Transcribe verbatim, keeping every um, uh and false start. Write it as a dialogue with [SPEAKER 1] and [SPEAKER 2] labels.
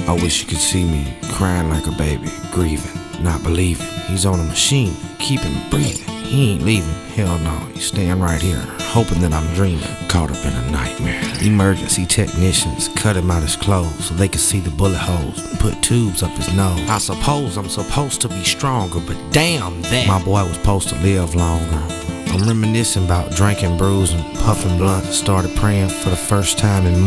[SPEAKER 1] I wish you could see me, crying like a baby, grieving, not believing. He's on a machine, keep him breathing. He ain't leaving, hell no, he's staying right here, hoping that I'm dreaming, caught up in a nightmare. Emergency technicians cut him out his clothes so they could see the bullet holes and put tubes up his nose. I suppose I'm supposed to be stronger, but damn that my boy was supposed to live longer. I'm reminiscing about drinking brews and puffing blunts. Started praying for the first time in months.